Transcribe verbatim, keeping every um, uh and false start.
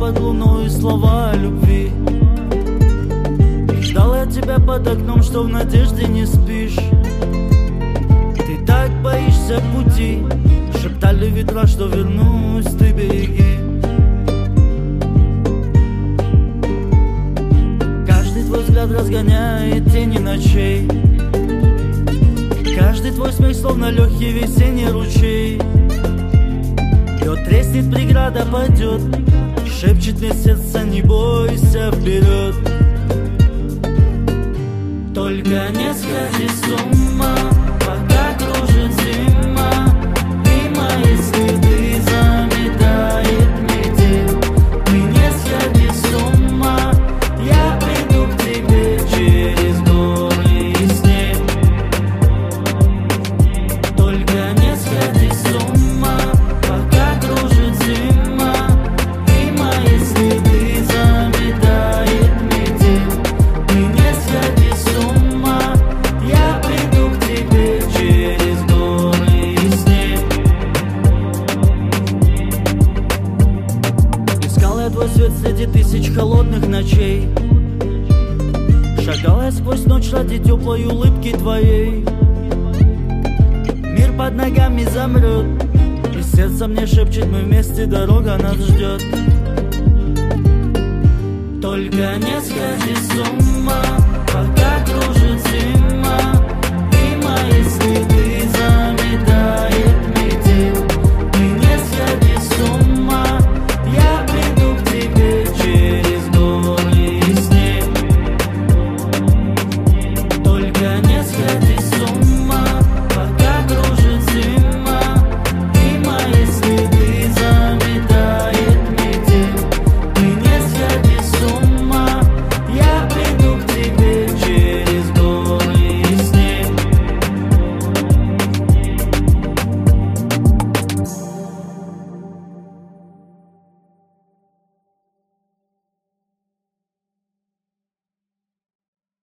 под луной слова любви. Ждал я тебя под окном, что в надежде не спишь. Ты так боишься пути, шептали ветра, что вернусь, ты береги. Каждый твой взгляд разгоняет тени ночей. Каждый твой смех словно легкий весенний ручей. Лед треснет, преграда падет, шепчет мне сердце, не бойся, вперед. Только не сходи с ума, пока кружит зима, и мои следы заметает метель. Ты не сходи с ума, я приду к тебе через горы и снег. Только не сходи с ума, пока кружит зима, и мои следы заметает метель. Ты не сходи с ума, я приду к тебе через горы и снег. Искал я твой свет среди тысяч холодных ночей. Шагал я сквозь ночь ради теплой улыбки твоей. Мир под ногами замрет, и сердце мне шепчет, мы вместе, дорога нас ждет. Только не сходи с ума.